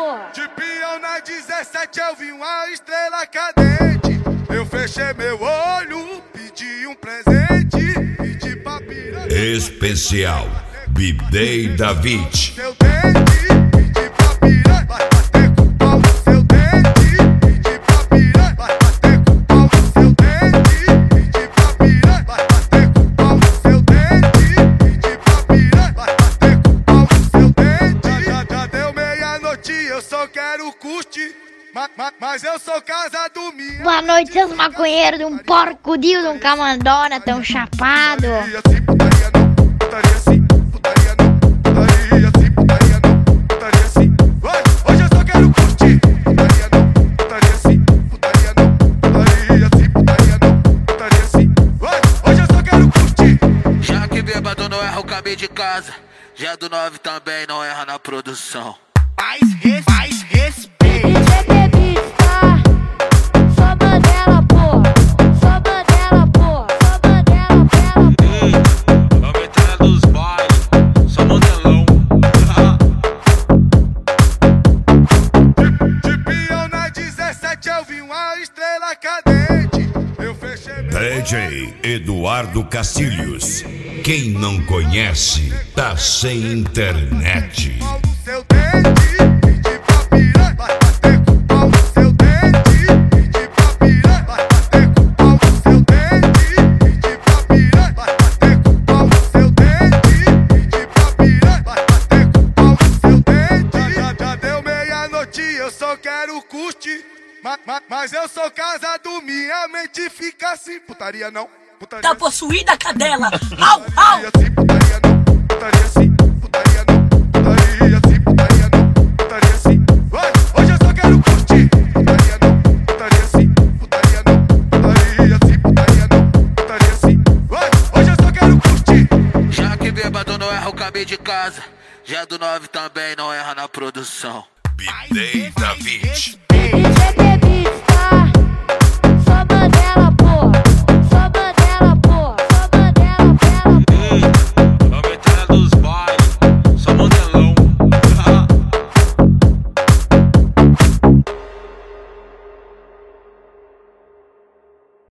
porra. De peão na 17 eu vi uma estrela cadente. Eu fechei meu olho, pedi um presente, pedi pra piranha. Especial B-Day David. Seu dente, pedi pra piranha. Vai bater com o pau no seu dente, pedi pra piranha. Vai bater com o pau no seu dente, pedi pra piranha. Vai bater com o pau no seu dente, pedi pra piranha. Vai bater com o pau no seu dente. Já deu meia-noite, eu só quero curtir. Mas eu sou casado, minha. Boa noite, seus maconheiros de um porco-dio, de um camandona tão chapado. Putaria não, putaria sim, putaria não, putaria sim, putaria não, putaria sim. Hoje eu só quero curtir. Putaria não, putaria sim, putaria não, putaria sim, putaria não, putaria sim. Hoje eu só quero curtir. Já que bêbado não erra o caminho de casa, já do 9 também não erra na produção. Mais respeito. Só Mandela, porra. Só Mandela, porra. Só Mandela, porra. A metralha dos bailes, só modelão. De peão na 17 eu vi uma estrela cadente. Eu fechei meu DJ Eduardo Castilhos. Quem não conhece, tá sem internet. pau no seu dente, pedi pra piranha. Vai bater com o pau no seu dente, pedi pra piranha. Vai bater com o pau no seu dente, pedi pra piranha. Vai bater com o pau no seu dente, pedi pra piranha. Vai bater com o pau no seu dente. Já deu meia-noite, eu só quero curtir. Mas eu sou casado, minha mente fica assim. Putaria não, putaria Tá possuída a cadela. Au, au. putaria não, putaria sim, putaria não, putaria sim, putaria não, putaria sim. Hoje eu só quero curtir. Putaria não, putaria sim, putaria não, putaria sim, putaria não, putaria sim. Hoje eu só quero curtir. Já que bêbado não erra o caminho de casa, já do 9 também não erra na produção. B-Day David. Respeito.